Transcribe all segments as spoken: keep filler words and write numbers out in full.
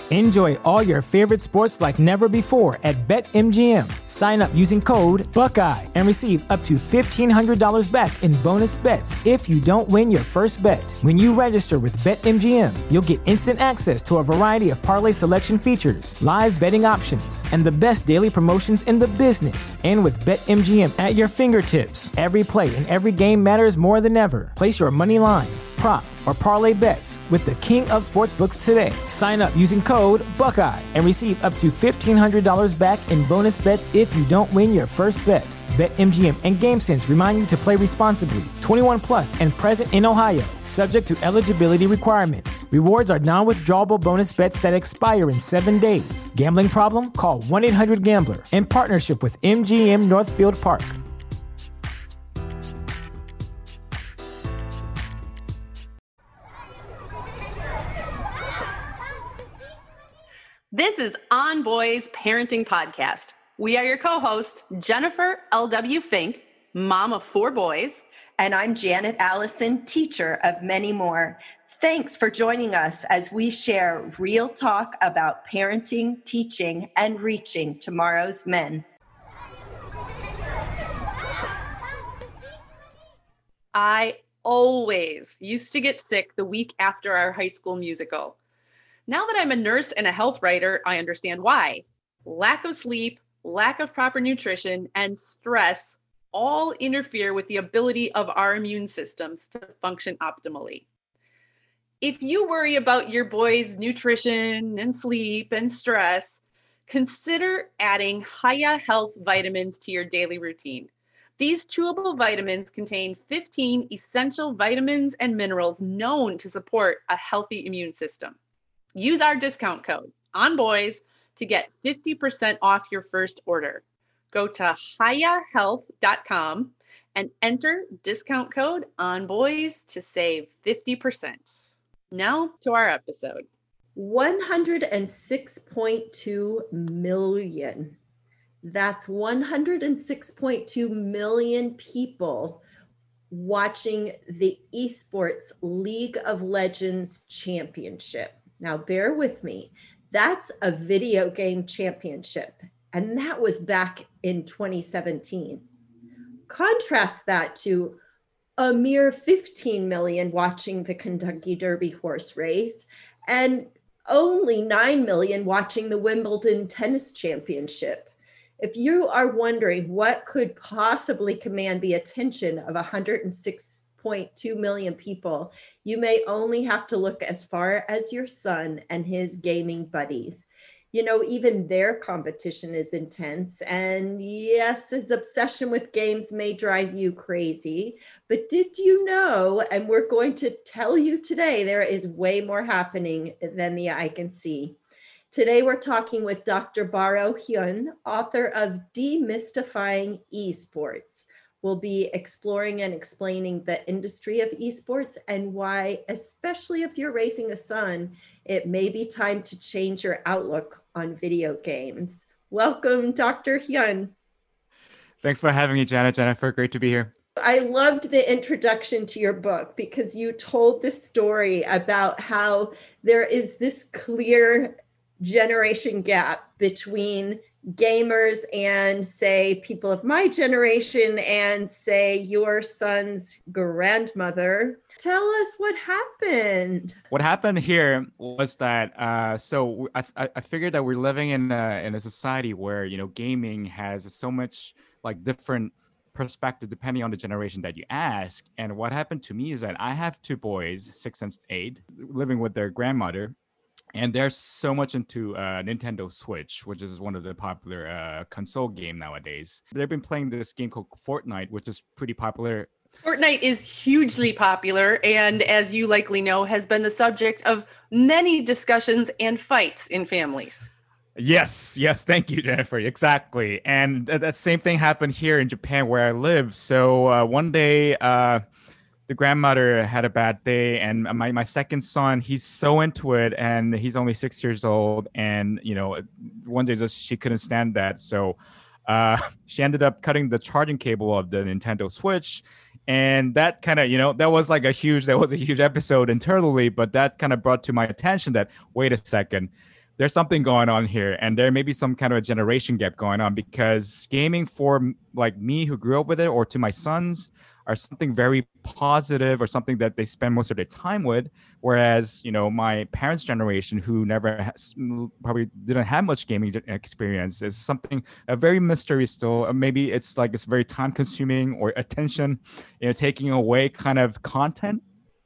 Enjoy all your favorite sports like never before at BetMGM. Sign up using code Buckeye and receive up to fifteen hundred dollars back in bonus bets if you don't win your first bet. When you register with BetMGM, you'll get instant access to a variety of parlay selection features, live betting options, and the best daily promotions in the business. And with BetMGM at your fingertips, every play and every game matters more than ever. Place your money line, prop, or parlay bets with the king of sportsbooks today. Sign up using code Buckeye and receive up to fifteen hundred dollars back in bonus bets if you don't win your first bet. BetMGM and GameSense remind you to play responsibly. twenty-one plus and present in Ohio, subject to eligibility requirements. Rewards are non-withdrawable bonus bets that expire in seven days. Gambling problem? Call one eight hundred gambler in partnership with M G M Northfield Park. This is On Boys Parenting Podcast. We are your co-hosts, Jennifer L W. Fink, mom of four boys. And I'm Janet Allison, teacher of many more. Thanks for joining us as we share real talk about parenting, teaching, and reaching tomorrow's men. I always used to get sick the week after our high school musical. Now that I'm a nurse and a health writer, I understand why. Lack of sleep, lack of proper nutrition, and stress all interfere with the ability of our immune systems to function optimally. If you worry about your boy's nutrition and sleep and stress, consider adding Hiya Health vitamins to your daily routine. These chewable vitamins contain fifteen essential vitamins and minerals known to support a healthy immune system. Use our discount code ONBOYS to get fifty percent off your first order. Go to hiya health dot com and enter discount code ONBOYS to save fifty percent. Now to our episode. one hundred six point two million. That's one hundred six point two million people watching the Esports League of Legends Championship. Now, bear with me. That's a video game championship, and that was back in twenty seventeen. Contrast that to a mere fifteen million watching the Kentucky Derby horse race and only nine million watching the Wimbledon Tennis Championship. If you are wondering what could possibly command the attention of one hundred six point two million people, you may only have to look as far as your son and his gaming buddies. You know, even their competition is intense. And yes, his obsession with games may drive you crazy. But did you know, and we're going to tell you today, there is way more happening than the eye can see. Today, we're talking with Doctor Baro Hyun, author of Demystifying Esports. We'll be exploring and explaining the industry of esports and why, especially if you're raising a son, it may be time to change your outlook on video games. Welcome, Doctor Hyun. Thanks for having me, Janet. Jennifer, great to be here. I loved the introduction to your book because you told the story about how there is this clear generation gap between gamers and, say, people of my generation and, say, your son's grandmother. Tell us what happened. What happened here was that, uh, so I, I figured that we're living in a, in a society where, you know, gaming has so much like different perspective depending on the generation that you ask. And what happened to me is that I have two boys, six and eight, living with their grandmother. And they're so much into uh, Nintendo Switch, which is one of the popular uh, console game nowadays. They've been playing this game called Fortnite, which is pretty popular. Fortnite is hugely popular and, as you likely know, has been the subject of many discussions and fights in families. Yes, yes. Thank you, Jennifer. Exactly. And th- that same thing happened here in Japan where I live. So uh, one day... Uh, the grandmother had a bad day, and my, my second son, he's so into it, and he's only six years old. And, you know, one day just she couldn't stand that. So uh, she ended up cutting the charging cable of the Nintendo Switch. And that kind of, you know, that was like a huge, that was a huge episode internally, but that kind of brought to my attention that, wait a second, there's something going on here, and there may be some kind of a generation gap going on, because gaming for like me who grew up with it, or to my sons, are something very positive or something that they spend most of their time with. Whereas, you know, my parents' generation, who never has, probably didn't have much gaming experience, is something a very mystery still. Maybe it's like it's very time consuming or attention, you know, taking away kind of content.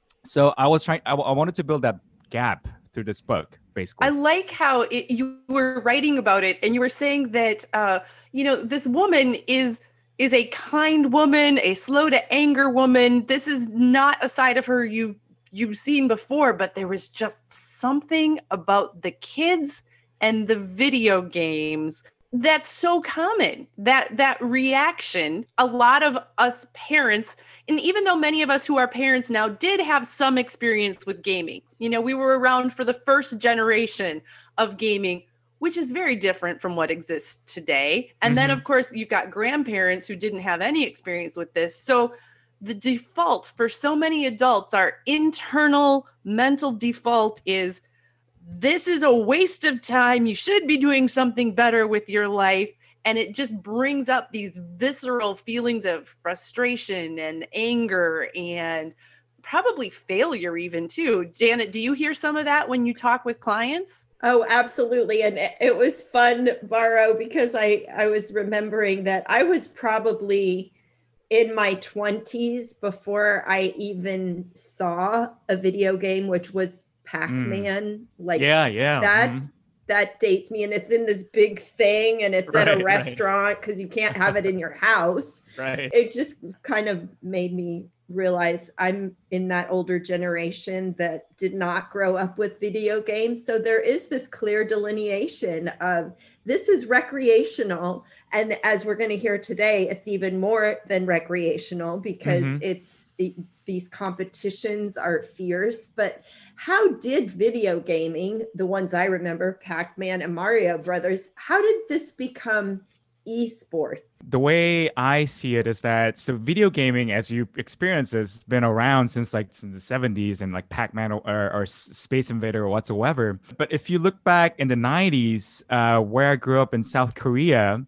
So I was trying, I, I wanted to build that gap through this book, basically. I like how it, you were writing about it, and you were saying that, uh, you know, this woman is is a kind woman, a slow to anger woman. This is not a side of her you you've seen before, but there was just something about the kids and the video games that's so common. That that reaction, a lot of us parents, and even though many of us who are parents now did have some experience with gaming, you know, we were around for the first generation of gaming, which is very different from what exists today. And mm-hmm. then, of course, you've got grandparents who didn't have any experience with this. So the default for so many adults, our internal mental default is, this is a waste of time. You should be doing something better with your life. And it just brings up these visceral feelings of frustration and anger and probably failure even too. Janet, do you hear some of that when you talk with clients? Oh, absolutely. And it was fun, Mauro, because I, I was remembering that I was probably in my twenties before I even saw a video game, which was Pac-Man. Mm. Like yeah, yeah. that. Mm. That dates me, and it's in this big thing, and it's right, at a restaurant because right. you can't have it in your house. Right. It just kind of made me realize I'm in that older generation that did not grow up with video games. So there is this clear delineation of this is recreational. And as we're going to hear today, it's even more than recreational because mm-hmm. it's it, these competitions are fierce. But how did video gaming, the ones I remember, Pac-Man and Mario Brothers, how did this become esports? The way I see it is that, so video gaming, as you experience, has been around since like the seventies, and like Pac-Man or, or Space Invader or whatsoever. But if you look back in the nineties, uh, where I grew up in South Korea,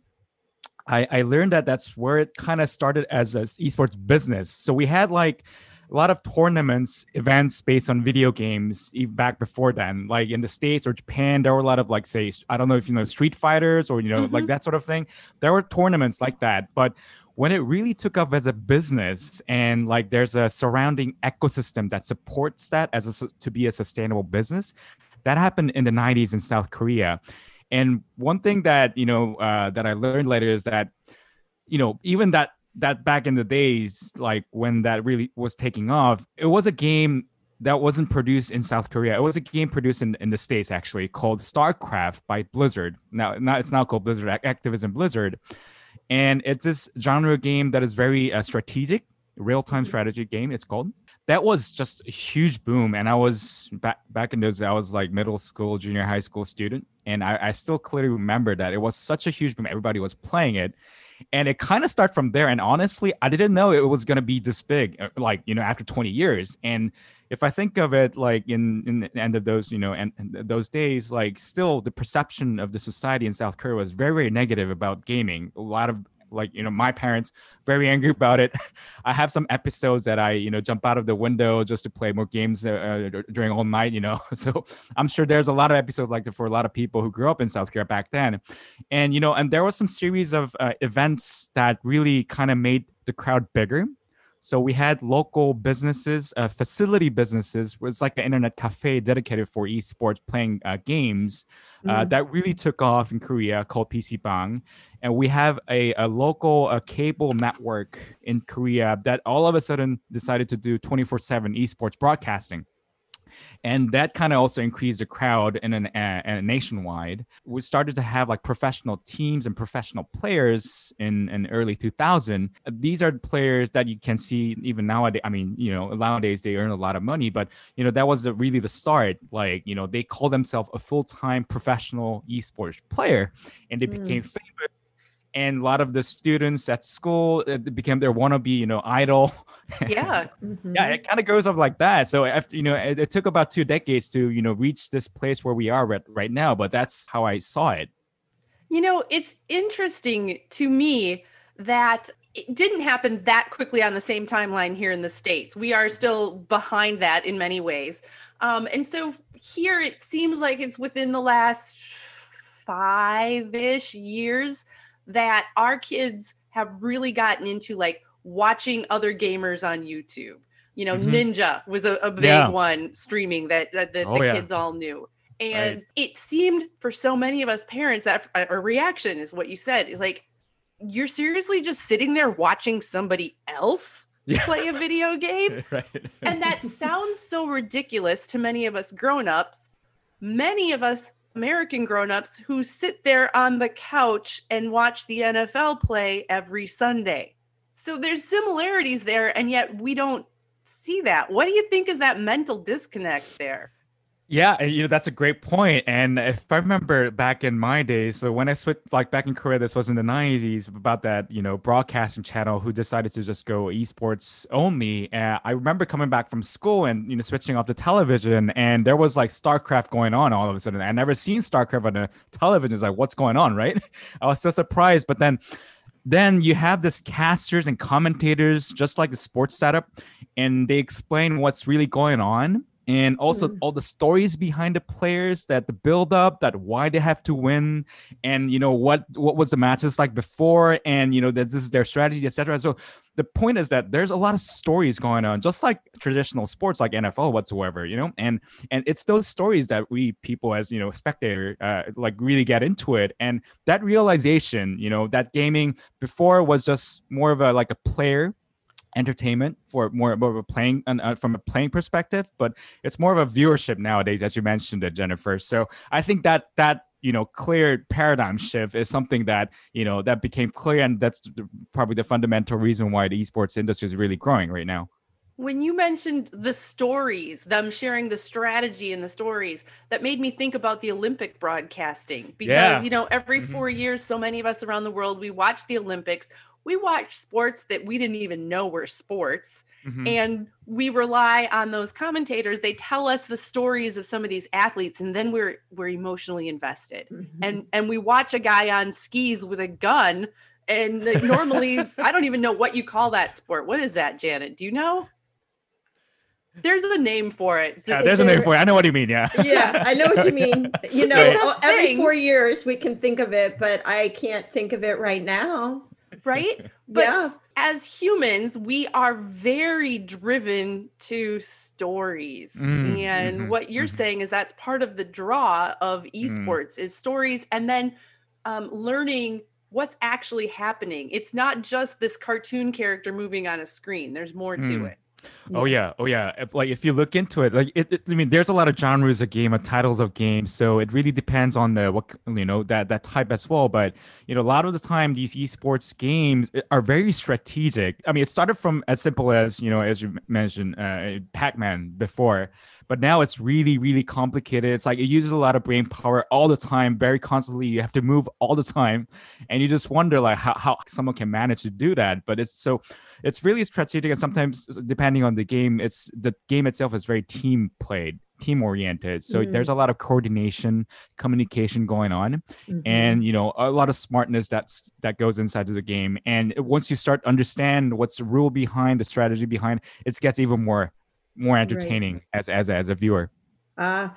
I, I learned that that's where it kind of started as an esports business. So we had like a lot of tournaments, events based on video games even back before then. Like in the States or Japan, there were a lot of like, say, I don't know if you know Street Fighters or, you know, mm-hmm. like that sort of thing. There were tournaments like that. But when it really took off as a business and like there's a surrounding ecosystem that supports that as a, to be a sustainable business, that happened in the nineties in South Korea. And one thing that, you know, uh, that I learned later is that, you know, even that that back in the days, like when that really was taking off, it was a game that wasn't produced in South Korea. It was a game produced in, in the States, actually, called StarCraft by Blizzard. Now, now it's now called Blizzard Activision Blizzard. And it's this genre game that is very uh, strategic, real-time strategy game, it's called. That was just a huge boom. And I was back back in those, I was like middle school, junior high school student. And I, I still clearly remember that it was such a huge boom. Everybody was playing it. And it kind of started from there. And honestly, I didn't know it was going to be this big, like, you know, after twenty years. And if I think of it like in, in the end of those, you know, and, and those days, like still the perception of the society in South Korea was very, very negative about gaming. A lot of like, you know, my parents very angry about it. I have some episodes that I, you know, jump out of the window just to play more games uh, during all night, you know. So I'm sure there's a lot of episodes like that for a lot of people who grew up in South Korea back then. And, you know, and there was some series of uh, events that really kind of made the crowd bigger. So we had local businesses, uh, facility businesses. It's like an internet cafe dedicated for esports, playing uh, games uh, mm. that really took off in Korea, called P C Bang. And we have a, a local a cable network in Korea that all of a sudden decided to do twenty-four seven esports broadcasting. And that kind of also increased the crowd in an uh, nationwide. We started to have like professional teams and professional players in, in early two thousand. These are players that you can see even nowadays. I mean, you know, nowadays they earn a lot of money, but, you know, that was the, really the start. Like, you know, they call themselves a full-time professional esports player, and they mm. became famous. and a lot of the students at school, it became their wannabe, you know, idol. Yeah. So, Mhm. yeah, it kind of goes up like that. So after, you know, it, it took about two decades to, you know, reach this place where we are right, right now. But that's how I saw it. You know, it's interesting to me that it didn't happen that quickly on the same timeline here in the States. We are still behind that in many ways. Um, and so here it seems like it's within the last five-ish years that our kids have really gotten into like watching other gamers on YouTube. You know, Mhm. Ninja was a, a big Yeah. one streaming that, that, that Oh, the yeah. kids all knew. And Right. it seemed for so many of us parents that a reaction is what you said is like, you're seriously just sitting there watching somebody else Yeah. play a video game? Right. And that sounds so ridiculous to many of us grown-ups, many of us American grown-ups who sit there on the couch and watch the N F L play every Sunday. So there's similarities there, and yet we don't see that. What do you think is that mental disconnect there? Yeah, you know, that's a great point. And if I remember back in my days, so when I switched, like back in Korea, this was in the nineties, about that, you know, broadcasting channel who decided to just go esports only. Uh, I remember coming back from school and, you know, switching off the television, and there was like StarCraft going on all of a sudden. I never seen StarCraft on the television. It's like, what's going on, right? I was so surprised. But then then you have this casters and commentators, just like the sports setup, and they explain what's really going on. And also Mm. all the stories behind the players, that the build up, that why they have to win, and you know what what was the matches like before, and you know that this is their strategy, et cetera. So the point is that there's a lot of stories going on, just like traditional sports like N F L whatsoever, you know, and and it's those stories that we people as you know spectator uh, like really get into it, and that realization, you know, that gaming before was just more of a like a player entertainment for more, more of a playing uh, from a playing perspective, but it's more of a viewership nowadays, as you mentioned it, Jennifer. So I think that that you know clear paradigm shift is something that you know that became clear, and that's the, probably the fundamental reason why the esports industry is really growing right now. When you mentioned the stories, them sharing the strategy and the stories, that made me think about the Olympic broadcasting because, Yeah. you know, every Mhm. four years, so many of us around the world, we watch the Olympics. We watch sports that we didn't even know were sports. Mhm. And we rely on those commentators. They tell us the stories of some of these athletes, and then we're we're emotionally invested. Mhm. And and we watch a guy on skis with a gun. And like, normally, I don't even know what you call that sport. What is that, Janet? Do you know? There's a name for it. Yeah, there's a name for it. I know what you mean. Yeah. Yeah, I know what you mean. You know, It's a oh, every thing. four years we can think of it, but I can't think of it right now. Right? But Yeah. as humans, we are very driven to stories. Mm, and mhm, what you're mhm. saying is that's part of the draw of esports is stories, and then um, learning what's actually happening. It's not just this cartoon character moving on a screen. There's more to Mm. it. Oh yeah, oh yeah. If, like if you look into it, like it, it, I mean, there's a lot of genres of game, of titles of games, so it really depends on the what you know that that type as well. But you know, a lot of the time, these esports games are very strategic. I mean, it started from as simple as you know, as you mentioned, uh, Pac-Man before, but now it's really, really complicated. It's like it uses a lot of brain power all the time, very constantly. You have to move all the time, and you just wonder like how how someone can manage to do that. But it's so it's really strategic, and sometimes depending on the game, it's the game itself is very team played, team oriented. So Mm. there's a lot of coordination, communication going on, Mhm. and you know a lot of smartness that's that goes inside of the game. And once you start to understand what's the rule behind, the strategy behind, it gets even more more entertaining as as as a viewer. Uh,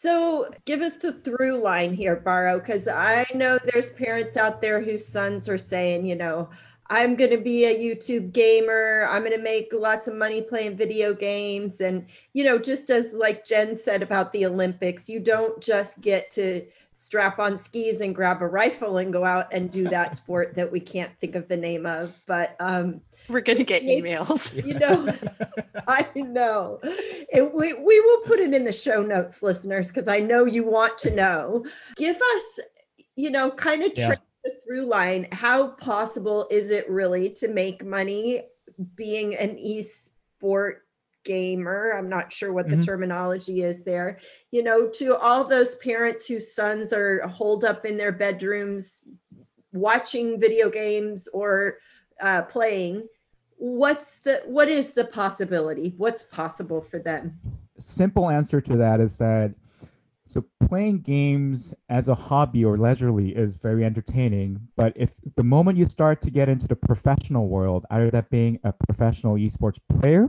so give us the through line here, Baro, because I know there's parents out there whose sons are saying, you know, I'm going to be a YouTube gamer. I'm going to make lots of money playing video games. And, you know, just as like Jen said about the Olympics, you don't just get to strap on skis and grab a rifle and go out and do that sport that we can't think of the name of. But, um, We're going to get It's- emails. you know, I know. It, we, we will put it in the show notes, listeners, because I know you want to know. Give us, you know, kind of Yeah. trace the through line. How possible is it really to make money being an esport gamer? I'm not sure what the Mhm. terminology is there. You know, to all those parents whose sons are holed up in their bedrooms watching video games or uh, playing, what's the what is the possibility? What's possible for them? Simple answer to that is that so playing games as a hobby or leisurely is very entertaining, but if the moment you start to get into the professional world, either that being a professional esports player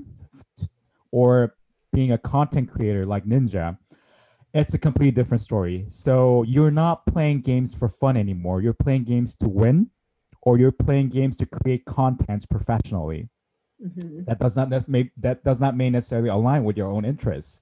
or being a content creator like Ninja, it's a completely different story. So you're not playing games for fun anymore. You're playing games to win, or you're playing games to create contents professionally. Mm-hmm. That does not necessarily that does not may necessarily align with your own interests.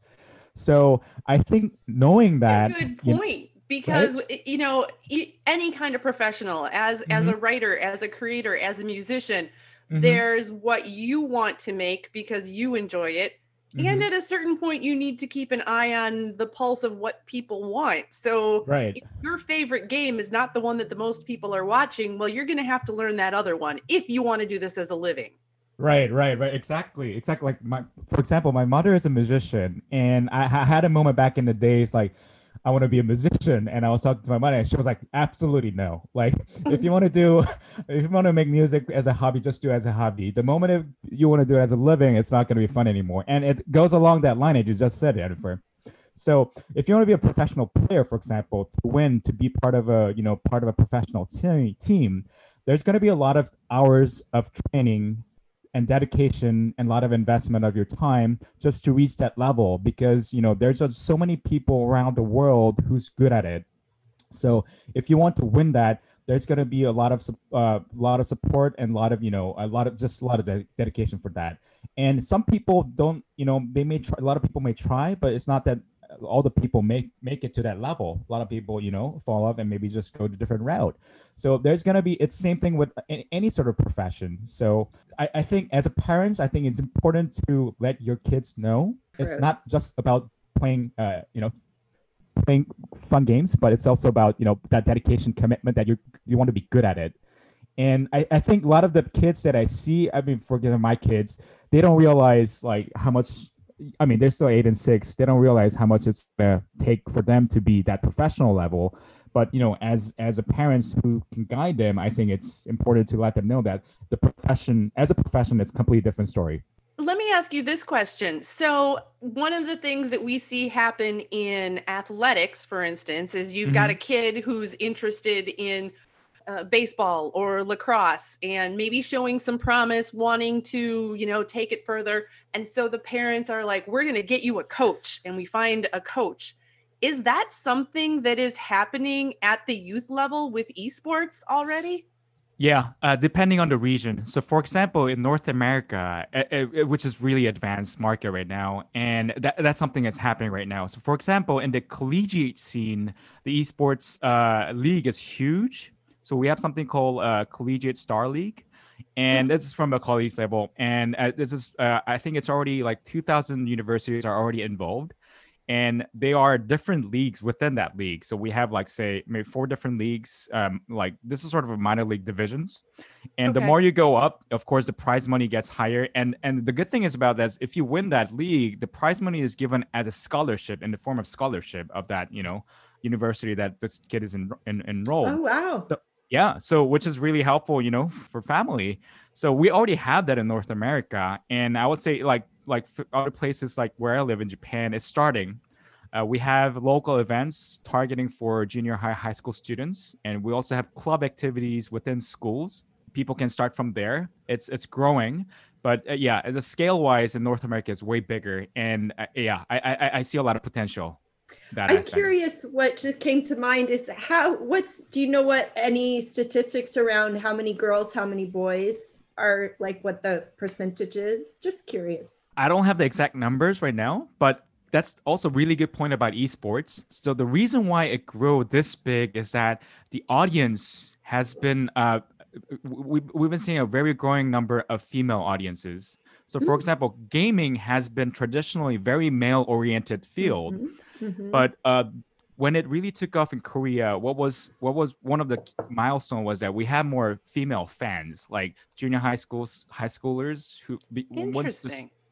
So I think knowing that, good point. You know, because right? you know, any kind of professional, as mm-hmm. as a writer, as a creator, as a musician, mm-hmm. there's what you want to make because you enjoy it. Mm-hmm. And at a certain point, you need to keep an eye on the pulse of what people want. So right. if your favorite game is not the one that the most people are watching, well, you're going to have to learn that other one if you want to do this as a living. Right, right, right. Exactly. Exactly. Like my, for example, my mother is a musician, and I, I had a moment back in the days, like, I want to be a musician. And I was talking to my mother and she was like, absolutely no. Like, if you want to do, if you want to make music as a hobby, just do it as a hobby. The moment if you want to do it as a living, it's not going to be fun anymore. And it goes along that line that you just said, Jennifer. So if you want to be a professional player, for example, to win, to be part of a, you know, part of a professional te- team, there's going to be a lot of hours of training and dedication and a lot of investment of your time just to reach that level, because you know there's just so many people around the world who's good at it. So if you want to win that, there's going to be a lot of uh, lot of support and a lot of you know a lot of just a lot of de- dedication for that. And some people don't, you know, they may try, a lot of people may try, but it's not that all the people make make it to that level. A lot of people, you know, fall off and maybe just go to a different route. So there's going to be, it's the same thing with any sort of profession. So I, I think as a parent, I think it's important to let your kids know it's True. Not just about playing, uh, you know, playing fun games, but it's also about, you know, that dedication, commitment that you you want to be good at it. And I, I think a lot of the kids that I see, I mean, forgive my kids, they don't realize like how much, I mean, they're still eight and six. They don't realize how much it's going to take for them to be that professional level. But, you know, as as a parents who can guide them, I think it's important to let them know that the profession, as a profession, it's a completely different story. Let me ask you this question. So one of the things that we see happen in athletics, for instance, is you've mm-hmm. got a kid who's interested in Uh, baseball or lacrosse and maybe showing some promise, wanting to, you know, take it further. And so the parents are like, we're going to get you a coach, and we find a coach. Is that something that is happening at the youth level with esports already? Yeah, uh, depending on the region. So for example, in North America, uh, uh, which is really advanced market right now, and that, that's something that's happening right now. So for example, in the collegiate scene, the esports uh, league is huge. So we have something called uh, Collegiate Star League, and this is from a college level. And uh, this is, uh, I think it's already like two thousand universities are already involved, and they are different leagues within that league. So we have like, say, maybe four different leagues. Um, like this is sort of a minor league divisions. And okay. the more you go up, of course, the prize money gets higher. And and the good thing is about this, if you win that league, the prize money is given as a scholarship in the form of scholarship of that, you know, university that this kid is in, in, enrolled. Oh, wow. So, yeah, so which is really helpful, you know, for family. So we already have that in North America, and I would say like like other places like where I live in Japan is starting. Uh, we have local events targeting for junior high, high school students, and we also have club activities within schools. People can start from there. It's it's growing, but uh, yeah, the scale wise in North America is way bigger, and uh, yeah, I, I I see a lot of potential. That I'm aspect. Curious, what just came to mind is how, what's, do you know what any statistics around how many girls, how many boys are, like what the percentage is? Just curious. I don't have the exact numbers right now, but that's also a really good point about esports. So the reason why it grew this big is that the audience has been, uh, we, we've been seeing a very growing number of female audiences. So for mm-hmm. example, gaming has been traditionally very male-oriented field. Mm-hmm. Mm-hmm. But uh, when it really took off in Korea, what was what was one of the milestone was that we have more female fans, like junior high schools, high schoolers who. Interesting. Once the,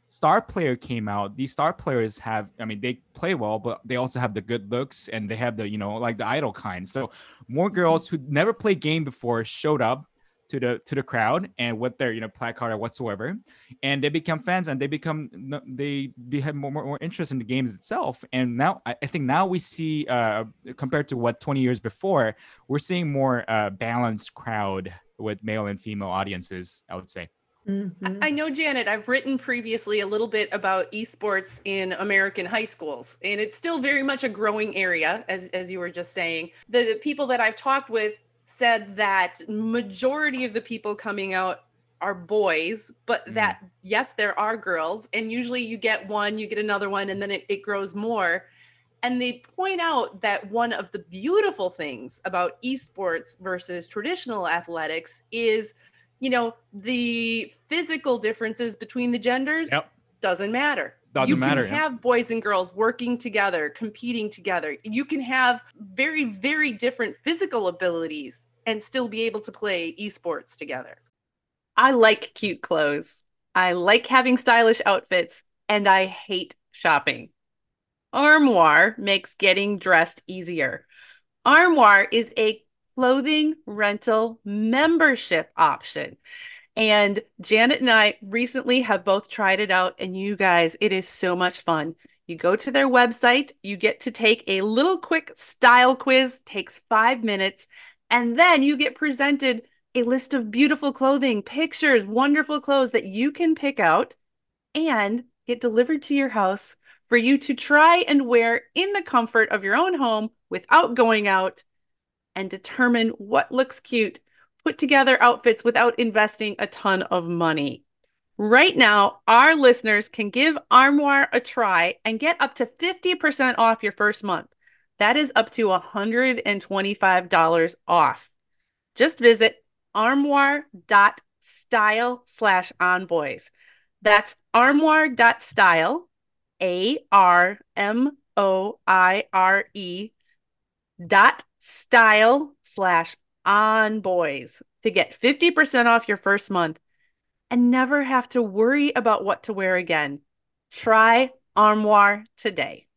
star player came out, these star players have, I mean, they play well, but they also have the good looks and they have the, you know, like the idol kind. So more girls who never played game before showed up to the to the crowd and with their, you know, placard or whatsoever, and they become fans and they become they they have more, more, more interest in the games itself. And now I, I think now we see, uh compared to what twenty years before, we're seeing more uh balanced crowd with male and female audiences, I would say. Mhm. I know, Janet, I've written previously a little bit about esports in American high schools, and it's still very much a growing area, as, as you were just saying. The people that I've talked with said that majority of the people coming out are boys, but Mm. that, yes, there are girls, and usually you get one, you get another one, and then it, it grows more. And they point out that one of the beautiful things about esports versus traditional athletics is, you know, the physical differences between the genders. Yep. Doesn't matter. Doesn't you matter, can yeah. have boys and girls working together, competing together. You can have very, very different physical abilities and still be able to play esports together. I like cute clothes. I like having stylish outfits, and I hate shopping. Armoire makes getting dressed easier. Armoire is a clothing rental membership option. And Janet and I recently have both tried it out, and you guys, it is so much fun. You go to their website, you get to take a little quick style quiz, takes five minutes, and then you get presented a list of beautiful clothing, pictures, wonderful clothes that you can pick out and get delivered to your house for you to try and wear in the comfort of your own home without going out, and determine what looks cute. Put together outfits without investing a ton of money. Right now, our listeners can give Armoire a try and get up to fifty percent off your first month. That is up to one hundred twenty-five dollars off. Just visit armoire.style slash onboys. That's armoire.style, A R M O I R E dot style slash on boys to get fifty percent off your first month and never have to worry about what to wear again. Try Armoire today.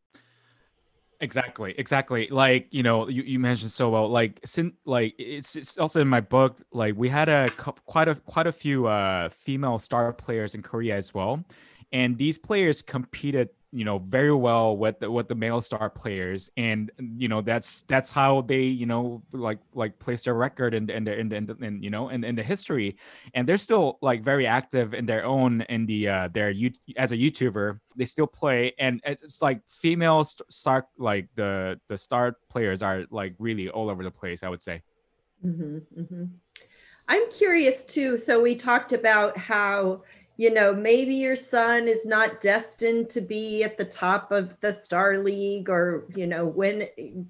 Exactly, exactly. Like, you know, you, you mentioned so well. Like, since like it's it's also in my book. Like, we had a cou- quite a quite a few uh female star players in Korea as well, and these players competed, you know, very well with the, with the male star players, and you know that's that's how they, you know, like like place their record in in the in the, in, the, in you know in, in the history, and they're still like very active in their own in the uh their you as a YouTuber. They still play, and it's like female st- star like the the star players are like really all over the place, I would say. Mhm, mhm. I'm curious too. So we talked about how, you know, maybe your son is not destined to be at the top of the Star League or, you know, win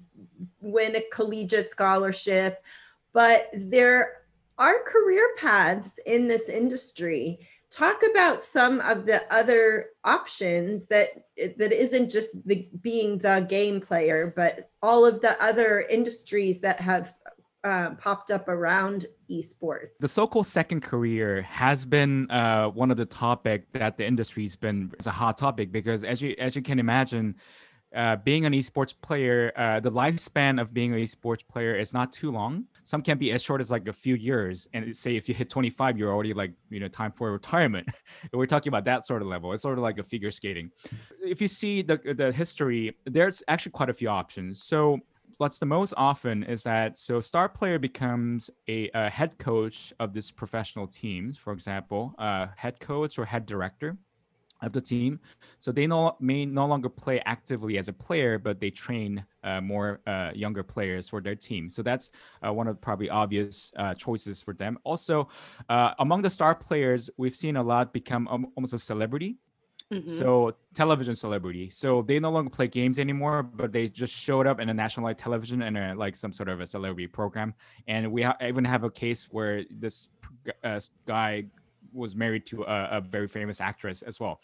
win a collegiate scholarship, but there are career paths in this industry. Talk about some of the other options that that isn't just the being the game player, but all of the other industries that have uh, popped up around esports. The so-called second career has been uh, one of the topic that the industry's been, it's a hot topic, because as you as you can imagine, uh, being an esports player, uh, the lifespan of being an esports player is not too long. Some can be as short as like a few years. And say if you hit twenty-five, you're already like, you know, time for retirement. We're talking about that sort of level. It's sort of like a figure skating. If you see the the history, there's actually quite a few options. So what's the most often is that so star player becomes a, a head coach of this professional teams, for example, uh, head coach or head director of the team. So they no, may no longer play actively as a player, but they train uh, more uh, younger players for their team. So that's uh, one of the probably obvious uh, choices for them. Also, uh, among the star players, we've seen a lot become um, almost a celebrity. Mhm. So television celebrity. So they no longer play games anymore, but they just showed up in a national light television and uh, like some sort of a celebrity program. And we ha- even have a case where this uh, guy was married to a, a very famous actress as well.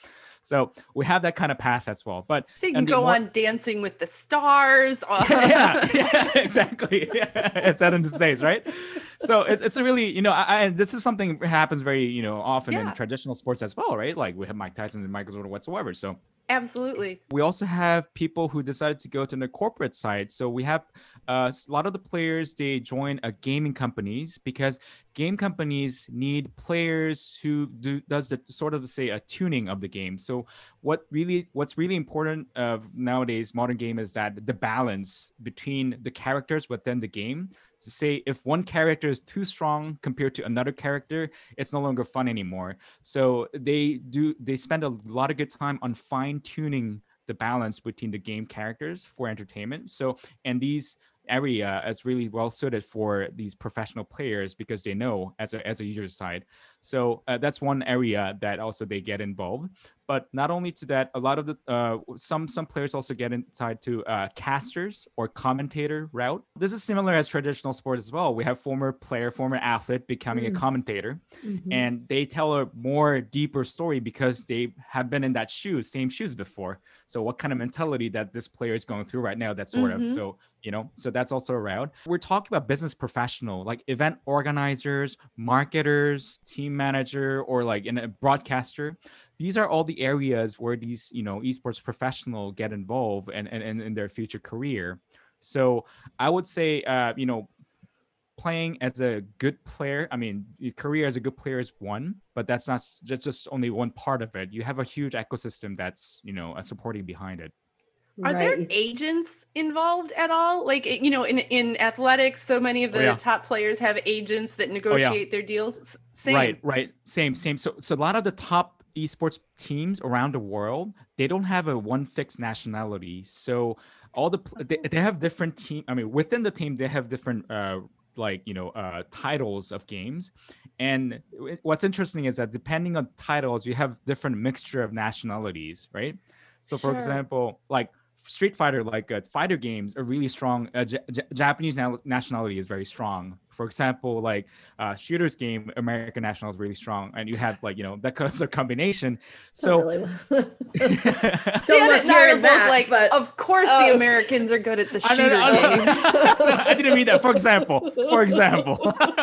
So we have that kind of path as well. But so you can and the go more- on Dancing with the Stars. yeah, yeah, exactly. Yeah, it's that in the States, right? So it's, it's a really, you know, I, and this is something that happens very, you know, often Yeah. in traditional sports as well, right? Like we have Mike Tyson and Michael Jordan whatsoever. So Absolutely. we also have people who decided to go to the corporate side. So we have uh, a lot of the players, they join a gaming companies because game companies need players who do does the sort of say a tuning of the game. So what really what's really important of nowadays modern game is that the balance between the characters within the game. To say if one character is too strong compared to another character, it's no longer fun anymore. So they do they spend a lot of good time on fine tuning the balance between the game characters for entertainment. So and these area is really well suited for these professional players because they know as a as a user side. So uh, that's one area that also they get involved. But not only to that, a lot of the uh, some some players also get inside to uh, casters or commentator route. This is similar as traditional sports as well. We have former player, former athlete becoming Mm. a commentator, Mhm. and they tell a more deeper story because they have been in that shoes, same shoes before. So what kind of mentality that this player is going through right now? That sort Mhm. of so you know. So that's also a route. We're talking about business professional, like event organizers, marketers, team manager, or like in a broadcaster. These are all the areas where these, you know, esports professional get involved and and, and in their future career. So I would say, uh, you know, playing as a good player, I mean, your career as a good player is one, but that's not s- just, just only one part of it. You have a huge ecosystem that's, you know, uh, supporting behind it. Are there Right. agents involved at all? Like, you know, in, in athletics, so many of Oh, the yeah. top players have agents that negotiate their deals. S- Same. Right, right. Same, same. So, so a lot of the top esports teams around the world, they don't have a one fixed nationality. So all the pl- they, they have different team. I mean, within the team, they have different uh like you know uh titles of games. And w- what's interesting is that depending on titles, you have different mixture of nationalities, right? So, for Sure. example, like Street Fighter, like uh, fighter games are really strong. Uh, J- J- Japanese na- nationality is very strong. For example, like uh, shooters game, American national is really strong, and you have like you know that kind of combination. So Don't really want- Janet Don't love and I are hearing both that, like, but of course Oh. the Americans are good at the I shooter don't know, I don't know. games. No, I didn't mean that. For example, for example,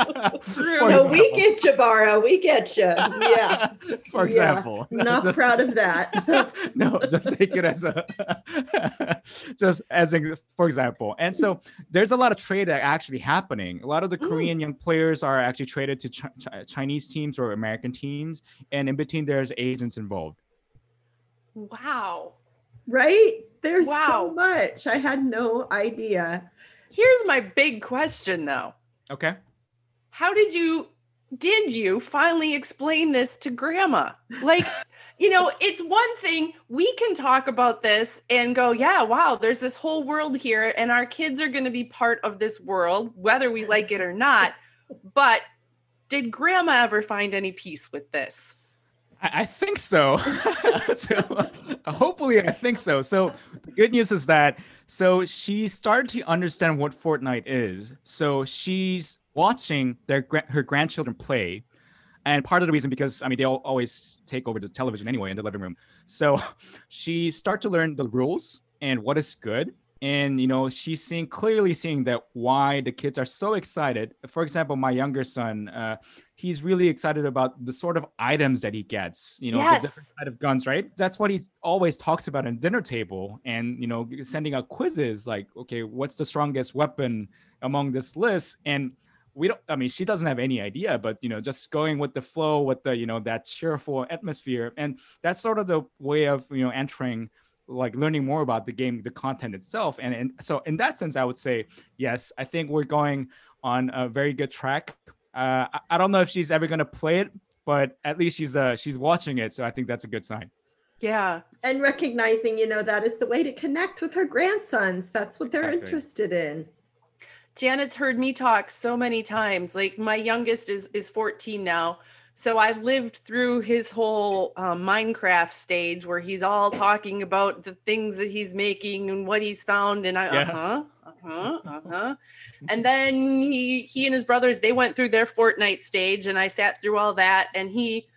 True. For no, we example. get you, Bara. We get you. Yeah. For Yeah. example, Not Just- proud of that. no, just take it as a just as a for example. And so there's a lot of trade that actually happening. A lot of the Mm. Korean young players are actually traded to Ch- Ch- Chinese teams or American teams, and in between there's agents involved. Wow. Right? There's Wow. so much. I had no idea. Here's my big question though. Okay. How did you did you finally explain this to grandma? Like, you know, it's one thing we can talk about this and go, yeah, wow, there's this whole world here and our kids are going to be part of this world whether we like it or not. But did grandma ever find any peace with this? I, I think so. So uh, hopefully, I think so. So the good news is that so she started to understand what Fortnite is. So she's watching their gra- her grandchildren play, and part of the reason because I mean they all always take over the television anyway in the living room. So she start to learn the rules and what is good. And you know she's seeing clearly seeing that why the kids are so excited. For example, my younger son, uh, he's really excited about the sort of items that he gets. You know, Yes. the different kind of guns, right? That's what he always talks about in dinner table, and you know, sending out quizzes like, okay, what's the strongest weapon among this list? And we don't. I mean, she doesn't have any idea, but you know, just going with the flow, with the you know that cheerful atmosphere, and that's sort of the way of you know entering like learning more about the game, the content itself. And, and so in that sense, I would say, yes, I think we're going on a very good track. Uh, I, I don't know if she's ever going to play it, but at least she's uh, she's watching it. So I think that's a good sign. Yeah. And recognizing, you know, that is the way to connect with her grandsons. That's what they're Exactly. interested in. Janet's heard me talk so many times. Like my youngest is is fourteen now. So I lived through his whole um, Minecraft stage where he's all talking about the things that he's making and what he's found. And I, Yeah. uh-huh, uh-huh, uh-huh. And then he he and his brothers, they went through their Fortnite stage and I sat through all that. And he,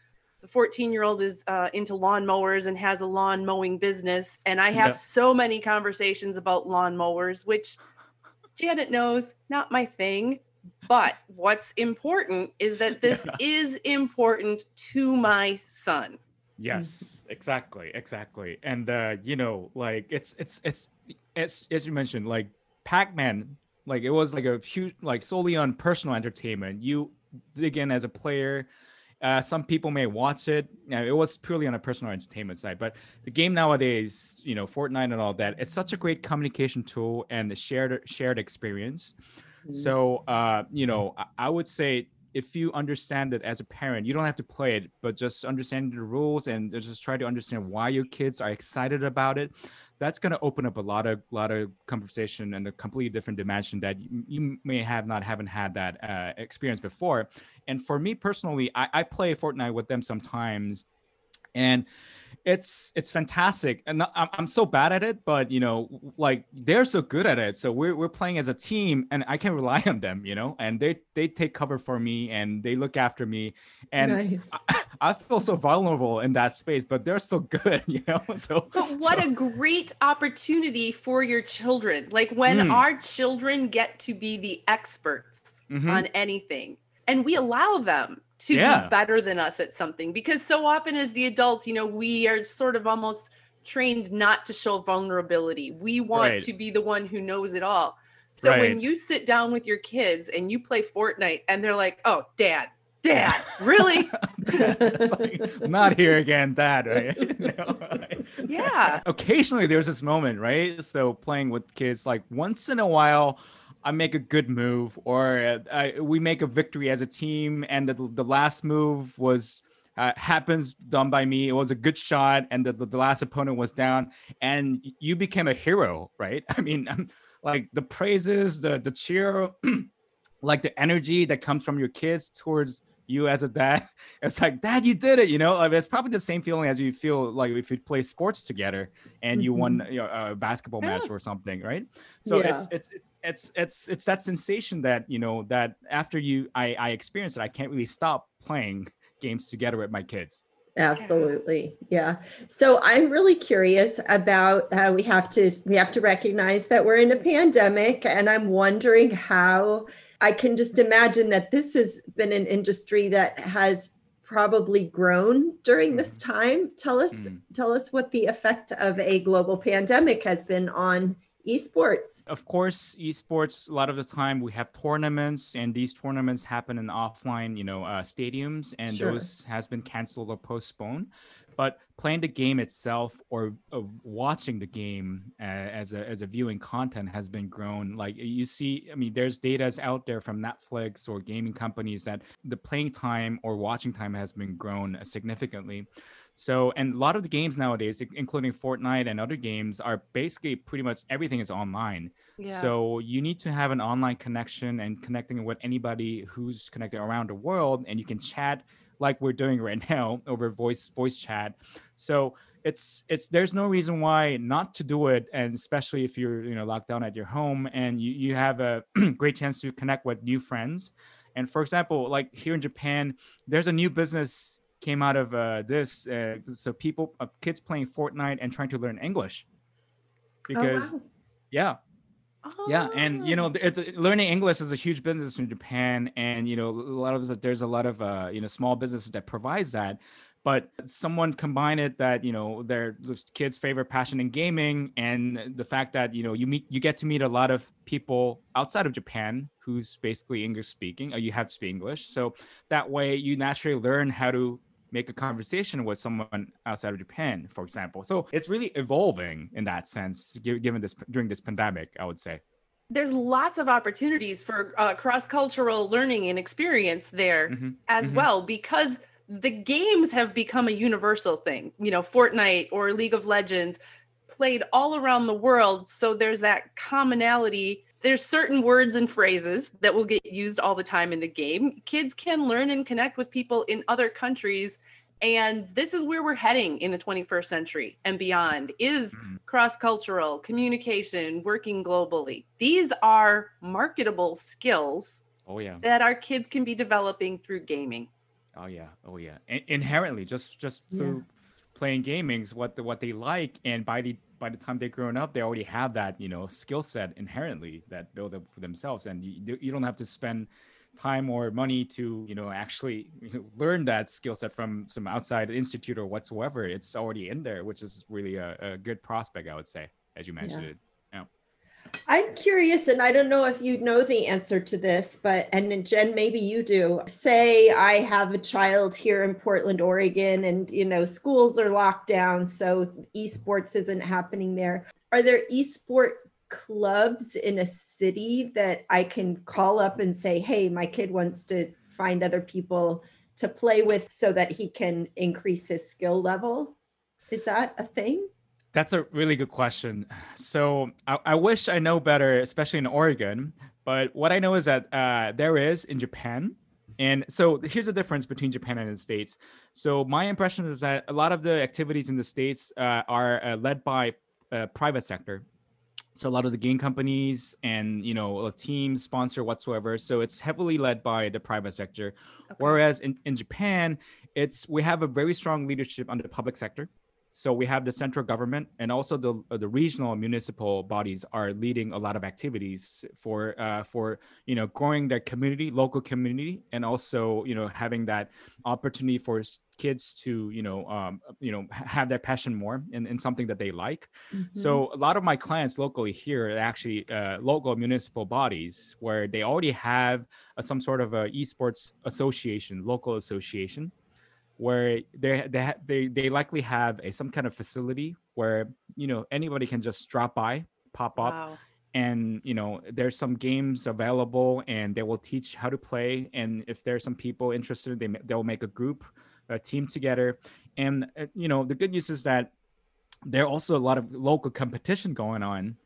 the fourteen year old is uh, into lawnmowers and has a lawn mowing business. And I have Yeah. so many conversations about lawnmowers, which Janet knows, not my thing. But what's important is that this Yeah. is important to my son. Yes, exactly, exactly. And uh, you know, like it's it's it's it's as you mentioned, like Pac-Man, like it was like a huge, like solely on personal entertainment. You dig in as a player. Uh, some people may watch it. Uh, it was purely on a personal entertainment side, but the game nowadays, you know, Fortnite and all that, it's such a great communication tool and a shared shared experience. So, uh, you know, I, I would say if you understand it as a parent, you don't have to play it, but just understand the rules and just try to understand why your kids are excited about it. That's going to open up a lot of lot of conversation and a completely different dimension that you, you may have not haven't had that uh, experience before. And for me personally, I, I play Fortnite with them sometimes, and it's it's fantastic. And I'm, I'm so bad at it, but you know, like they're so good at it, so we're, we're playing as a team and I can rely on them, you know, and they they take cover for me and they look after me, and Nice. I, I feel so vulnerable in that space, but they're so good, you know. So But what so, a great opportunity for your children. Like when Mm. our children get to be the experts Mhm. on anything, and we allow them to Yeah. be better than us at something, because so often as the adults, you know, we are sort of almost trained not to show vulnerability. We want Right. to be the one who knows it all. So when Right. you sit down with your kids and you play Fortnite and they're like, "Oh, dad, dad, really?" It's like, not here again, dad, right? You know, like- Yeah. Occasionally there's this moment, right? So playing with kids, like once in a while, I make a good move, or uh, I, we make a victory as a team, and the, the last move was uh, happens done by me. It was a good shot, and the, the, the last opponent was down, and you became a hero, right? I mean, um, like the praises, the the cheer, like the energy that comes from your kids towards you as a dad. It's like, dad, you did it, you know. I mean, it's probably the same feeling as you feel like if you play sports together and you won, you know, a basketball Yeah. match or something, right? So Yeah. it's, it's it's it's it's it's that sensation that, you know, that after you I I experience it, I can't really stop playing games together with my kids. Absolutely. Yeah. So I'm really curious about how we have to we have to recognize that we're in a pandemic, and I'm wondering how I can just imagine that this has been an industry that has probably grown during this time. Tell us Mm. tell us what the effect of a global pandemic has been on esports. Of course, esports, a lot of the time we have tournaments, and these tournaments happen in offline, you know, uh, stadiums, and Sure. those has been canceled or postponed. But playing the game itself, or uh, watching the game uh, as a as a viewing content has been grown. Like you see, I mean, there's data out there from Netflix or gaming companies that the playing time or watching time has been grown significantly. So, and a lot of the games nowadays, i- including Fortnite and other games, are basically pretty much everything is online. Yeah. So you need to have an online connection and connecting with anybody who's connected around the world, and you can chat like we're doing right now over voice voice chat. So it's it's there's no reason why not to do it, and especially if you're, you know, locked down at your home and you, you have a great chance to connect with new friends. And for example, like here in Japan, there's a new business came out of uh, this. Uh, so people, uh, kids playing Fortnite and trying to learn English. Because Oh, wow. yeah, yeah, and you Oh. know, it's learning English is a huge business in Japan, and you know, a lot of there's a lot of uh, you know, small businesses that provides that. But someone combine it that, you know, their kids' favorite passion in gaming, and the fact that, you know, you meet you get to meet a lot of people outside of Japan who's basically English speaking, or you have to speak English, so that way you naturally learn how to make a conversation with someone outside of Japan, for example. So it's really evolving in that sense, gi- given this during this pandemic, I would say. There's lots of opportunities for uh, cross-cultural learning and experience there Mhm, as mhm. well, because the games have become a universal thing. You know, Fortnite or League of Legends played all around the world. So there's that commonality. There's certain words and phrases that will get used all the time in the game. Kids can learn and connect with people in other countries. And this is where we're heading in the twenty-first century and beyond, is Mhm. cross-cultural communication, working globally. These are marketable skills Oh yeah, that our kids can be developing through gaming. Oh yeah, oh yeah. In- inherently, just just through playing gaming's what the, what they like, and by the by the time they're grown up, they already have that you know skill set inherently that build up for themselves, and you you don't have to spend time or money to you know actually you know, learn that skill set from some outside institute or whatsoever. It's already in there, which is really a, a good prospect, I would say, as you mentioned Yeah. it. Yeah. I'm curious, and I don't know if you know the answer to this, but, and then Jen, maybe you do. Say I have a child here in Portland, Oregon, and, you know, schools are locked down, so esports isn't happening there. Are there esport clubs in a city that I can call up and say, hey, my kid wants to find other people to play with so that he can increase his skill level? Is that a thing? That's a really good question. So I, I wish I know better, especially in Oregon. But what I know is that uh, there is in Japan. And so here's the difference between Japan and the States. So my impression is that a lot of the activities in the States uh, are uh, led by uh, private sector. So a lot of the game companies and you know a team sponsor whatsoever. So it's heavily led by the private sector. Okay. Whereas in, in Japan, it's we have a very strong leadership on the public sector. So we have the central government and also the uh, the regional and municipal bodies are leading a lot of activities for uh, for you know growing their community, local community, and also you know having that opportunity for s- kids to you know um, you know ha- have their passion more in, in something that they like. Mhm. So a lot of my clients locally here are actually uh, local municipal bodies where they already have uh, some sort of a esports association, local association, where they they ha- they they likely have a some kind of facility where you know anybody can just drop by, pop up, Wow. and you know there's some games available, and they will teach how to play. And if there's some people interested, they ma- they'll make a group, a team together. And uh, you know the good news is that there are also a lot of local competition going on,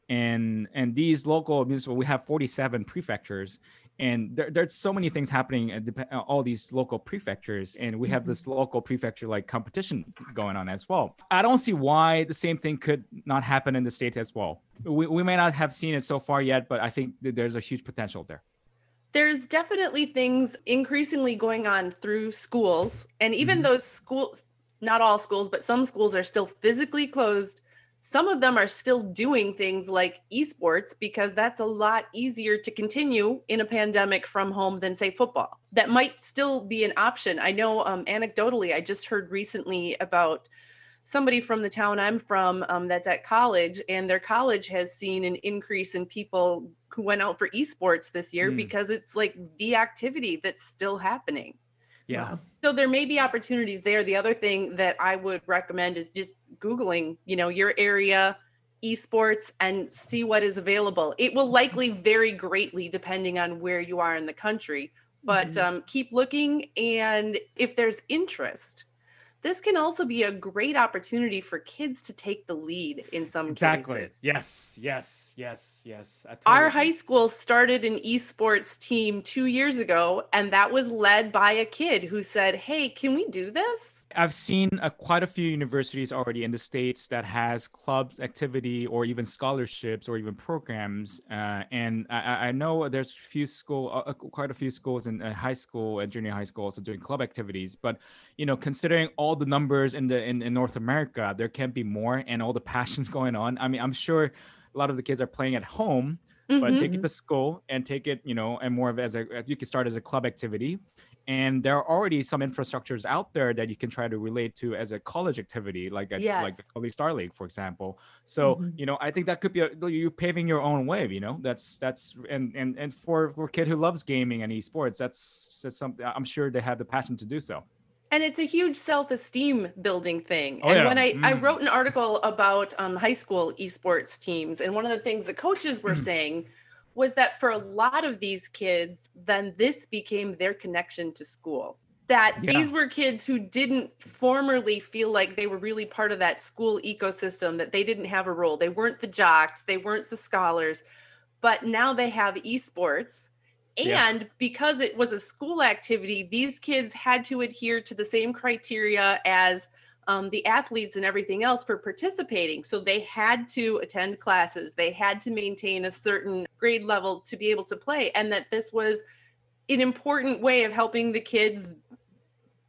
and and these local municipal, we have forty-seven prefectures, and there, there's so many things happening at dep- uh, all these local prefectures, and we have this local prefecture like competition going on as well. I don't see why the same thing could not happen in the States as well. We, we may not have seen it so far yet, but I think that there's a huge potential there. There's definitely things increasingly going on through schools. And even Mhm. those schools, not all schools, but some schools are still physically closed. Some of them are still doing things like esports because that's a lot easier to continue in a pandemic from home than, say, football. That might still be an option. I know um, anecdotally, I just heard recently about somebody from the town I'm from um, that's at college, and their college has seen an increase in people who went out for esports this year Mm. because it's like the activity that's still happening. Yeah. Wow. So there may be opportunities there. The other thing that I would recommend is just Googling, you know, your area esports and see what is available. It will likely vary greatly depending on where you are in the country, but Mhm. um, keep looking. And if there's interest, this can also be a great opportunity for kids to take the lead in some Exactly. cases. Yes. Yes. Yes. Yes. I totally Our agree. high school started an esports team two years ago, and that was led by a kid who said, hey, can we do this? I've seen uh, quite a few universities already in the States that has club activity or even scholarships or even programs. Uh, and I, I I know there's few school, uh, uh, quite a few schools in uh, high school and junior high school also doing club activities. But you know, considering all the numbers in the in, in North America, there can be more, and all the passions going on. I mean, I'm sure a lot of the kids are playing at home, but Mhm. take it to school and take it, you know, and more of as a you can start as a club activity. And there are already some infrastructures out there that you can try to relate to as a college activity, like a, like the Yes. College Star League, for example. So Mhm. you know, I think that could be a, you paving your own way. You know, that's that's and and and for for a kid who loves gaming and esports, that's that's something I'm sure they have the passion to do so. And it's a huge self-esteem building thing. Oh And yeah. when I, I Mm. wrote an article about um, high school esports teams, and one of the things the coaches were saying was that for a lot of these kids, then this became their connection to school. That Yeah. these were kids who didn't formerly feel like they were really part of that school ecosystem, that they didn't have a role. They weren't the jocks, they weren't the scholars, but now they have esports. Yeah. And because it was a school activity, these kids had to adhere to the same criteria as um, the athletes and everything else for participating. So they had to attend classes, they had to maintain a certain grade level to be able to play. And that this was an important way of helping the kids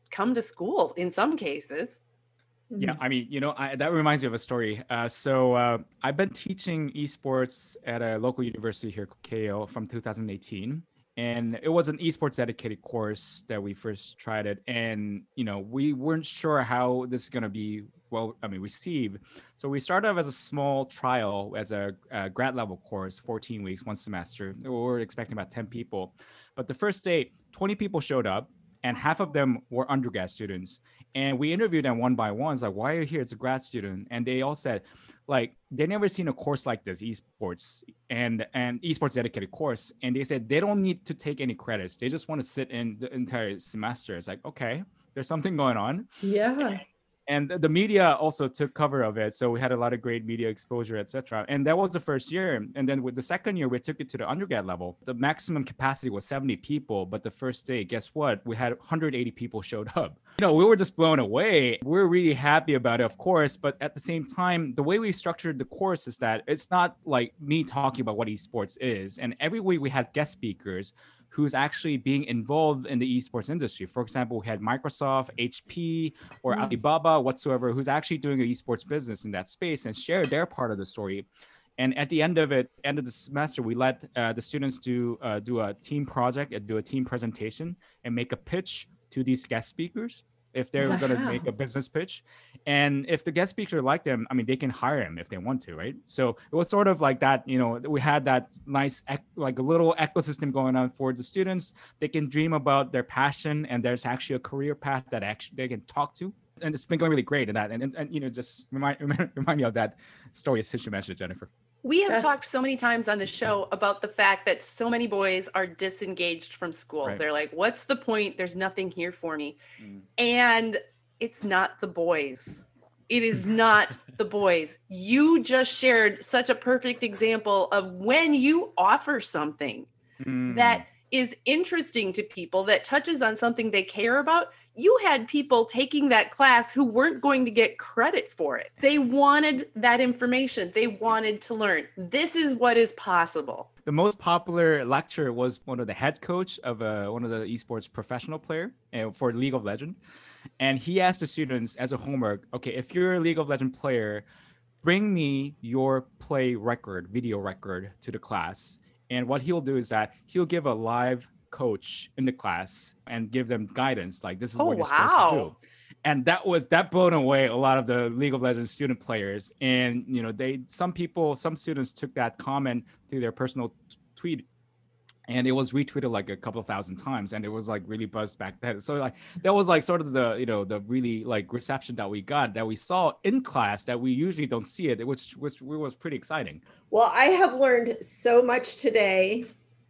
come to school in some cases. Yeah, I mean, you know, I, that reminds me of a story. Uh, so uh, I've been teaching esports at a local university here, K O, from two thousand eighteen. And it was an esports dedicated course that we first tried it. And, you know, we weren't sure how this is going to be, well, I mean, received. So we started off as a small trial as a, a grad level course, fourteen weeks, one semester. We were expecting about ten people. But the first day, twenty people showed up. And half of them were undergrad students. And we interviewed them one by one. It's like, why are you here? It's a grad student. And they all said, like, they never seen a course like this, esports, and and esports dedicated course. And they said they don't need to take any credits. They just want to sit in the entire semester. It's like, okay, there's something going on. Yeah. And the media also took cover of it. So we had a lot of great media exposure, et cetera. And that was the first year. And then with the second year, we took it to the undergrad level. The maximum capacity was seventy people. But the first day, guess what? We had one hundred eighty people showed up. You know, we were just blown away. We we're really happy about it, of course. But at the same time, the way we structured the course is that it's not like me talking about what esports is. And every week we had guest speakers who's actually being involved in the esports industry. For example, we had Microsoft, H P, or mm. Alibaba, whatsoever, who's actually doing an esports business in that space and share their part of the story. And at the end of it, end of the semester, we let uh, the students do uh, do a team project and do a team presentation and make a pitch to these guest speakers if they're wow. going to make a business pitch. And if the guest speaker like them, I mean, they can hire him if they want to, right? So it was sort of like that, you know, we had that nice, like a little ecosystem going on for the students. They can dream about their passion, and there's actually a career path that actually they can talk to. And it's been going really great in that. And, and, and you know, just remind, remind me of that story since you mentioned, Jennifer. We have That's... talked so many times on the show about the fact that so many boys are disengaged from school. Right. They're like, what's the point? There's nothing here for me. Mm. And it's not the boys. It is not the boys. You just shared such a perfect example of when you offer something mm. that is interesting to people, that touches on something they care about. You had people taking that class who weren't going to get credit for it. They wanted that information. They wanted to learn. This is what is possible. The most popular lecture was one of the head coach of uh, one of the esports professional player uh, for League of Legends. And he asked the students as a homework, okay, if you're a League of Legends player, bring me your play record, video record to the class. And what he'll do is that he'll give a live coach in the class and give them guidance, like this is oh, what you're wow. supposed to do. And that was that blown away a lot of the League of Legends student players. And you know, they some people, some students took that comment to their personal t- tweet, and it was retweeted like a couple of thousand times, and it was like really buzzed back then. So like that was like sort of the, you know, the really like reception that we got, that we saw in class, that we usually don't see it, which which was pretty exciting. Well, I have learned so much today.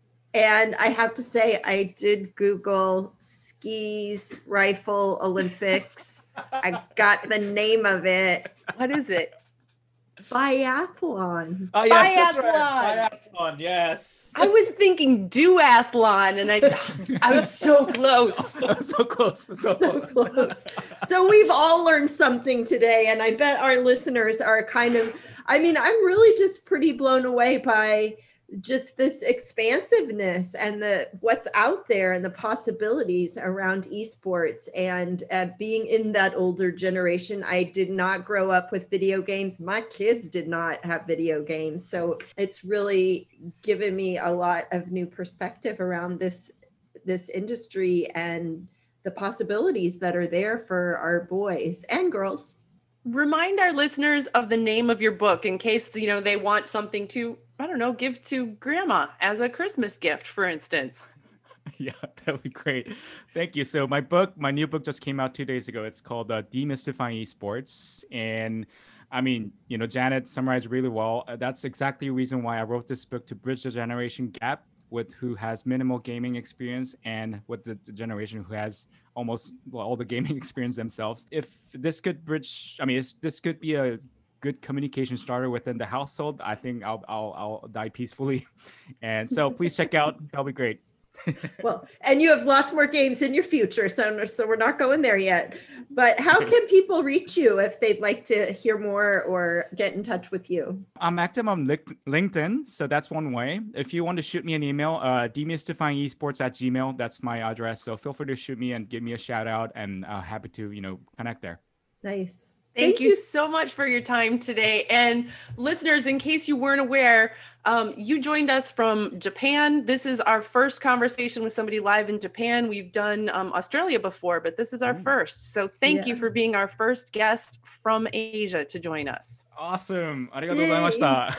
And I have to say, I did Google skis, rifle, Olympics. I got the name of it. What is it? Biathlon. Oh, yes, that's right. Biathlon, yes. I was thinking duathlon, and I I was so close. so close. So, so close. close. So we've all learned something today, and I bet our listeners are kind of, I mean, I'm really just pretty blown away by just this expansiveness and the what's out there and the possibilities around esports. And uh, being in that older generation, I did not grow up with video games. My kids did not have video games. So it's really given me a lot of new perspective around this, this industry and the possibilities that are there for our boys and girls. Remind our listeners of the name of your book in case, you know, they want something to, I don't know, give to grandma as a Christmas gift, for instance. Yeah, that would be great. Thank you. So my book, my new book just came out two days ago. It's called uh, Demystifying Esports. And I mean, you know, Janet summarized really well. Uh, that's exactly the reason why I wrote this book, to bridge the generation gap with who has minimal gaming experience and with the, the generation who has almost well, all the gaming experience themselves. If this could bridge, I mean, it's, this could be a good communication starter within the household, I think I'll I'll, I'll die peacefully. And so please check out. That'll be great. Well, and you have lots more games in your future, so, so we're not going there yet. But how can people reach you if they'd like to hear more or get in touch with you? I'm active on LinkedIn, so that's one way. If you want to shoot me an email, uh, demystifyingesports at gmail, that's my address. So feel free to shoot me and give me a shout out, and uh, happy to, you know, connect there. Nice. Thank, Thank you so much for your time today. And listeners, in case you weren't aware, um, you joined us from Japan. This is our first conversation with somebody live in Japan. We've done um, Australia before, but this is our first. So thank yeah. you for being our first guest from Asia to join us. Awesome. Arigatou gozaimashita.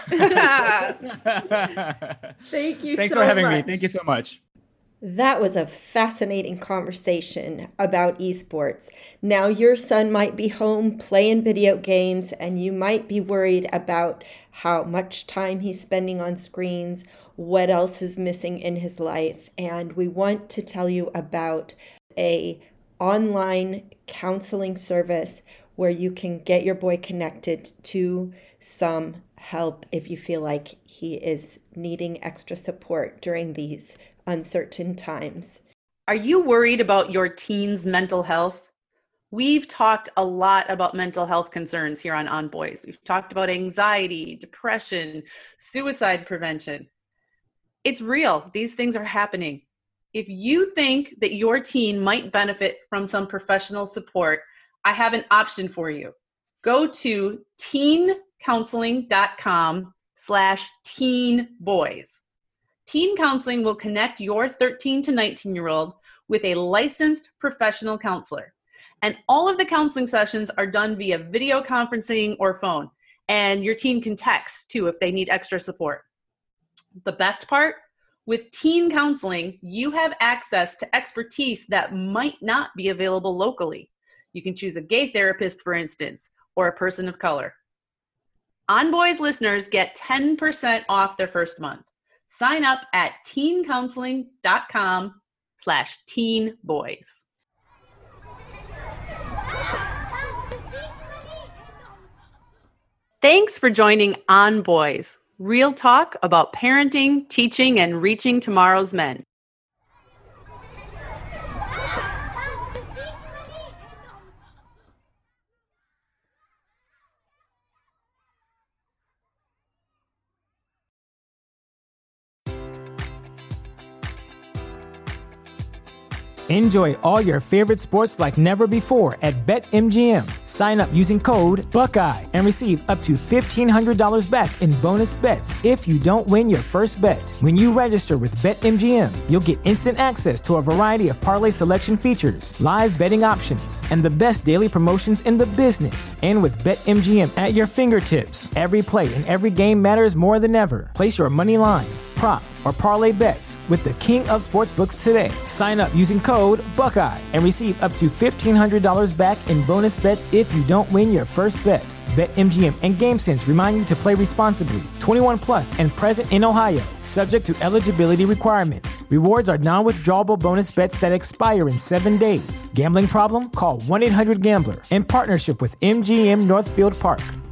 Thank you Thanks so for having much. me. Thank you so much. That was a fascinating conversation about esports. Now your son might be home playing video games, and you might be worried about how much time he's spending on screens, what else is missing in his life. And we want to tell you about a online counseling service where you can get your boy connected to some help if you feel like he is needing extra support during these uncertain times. Are you worried about your teen's mental health? We've talked a lot about mental health concerns here on On Boys. We've talked about anxiety, depression, suicide prevention. It's real. These things are happening. If you think that your teen might benefit from some professional support, I have an option for you. Go to teencounseling.com slash teen boys. Teen Counseling will connect your thirteen to nineteen year old with a licensed professional counselor. And all of the counseling sessions are done via video conferencing or phone. And your teen can text too if they need extra support. The best part, with Teen Counseling, you have access to expertise that might not be available locally. You can choose a gay therapist, for instance, or a person of color. On Boys listeners get ten percent off their first month. Sign up at teencounseling.com slash teen boys. Thanks for joining On Boys, real talk about parenting, teaching, and reaching tomorrow's men. Enjoy all your favorite sports like never before at BetMGM. Sign up using code Buckeye and receive up to fifteen hundred dollars back in bonus bets if you don't win your first bet. When you register with BetMGM, you'll get instant access to a variety of parlay selection features, live betting options, and the best daily promotions in the business. And with BetMGM at your fingertips, every play and every game matters more than ever. Place your money line, prop, or parlay bets with the king of sportsbooks today. Sign up using code Buckeye and receive up to fifteen hundred dollars back in bonus bets if you don't win your first bet. BetMGM and GameSense remind you to play responsibly. twenty-one plus and present in Ohio, subject to eligibility requirements. Rewards are non-withdrawable bonus bets that expire in seven days. Gambling problem? Call one eight hundred gambler in partnership with M G M Northfield Park.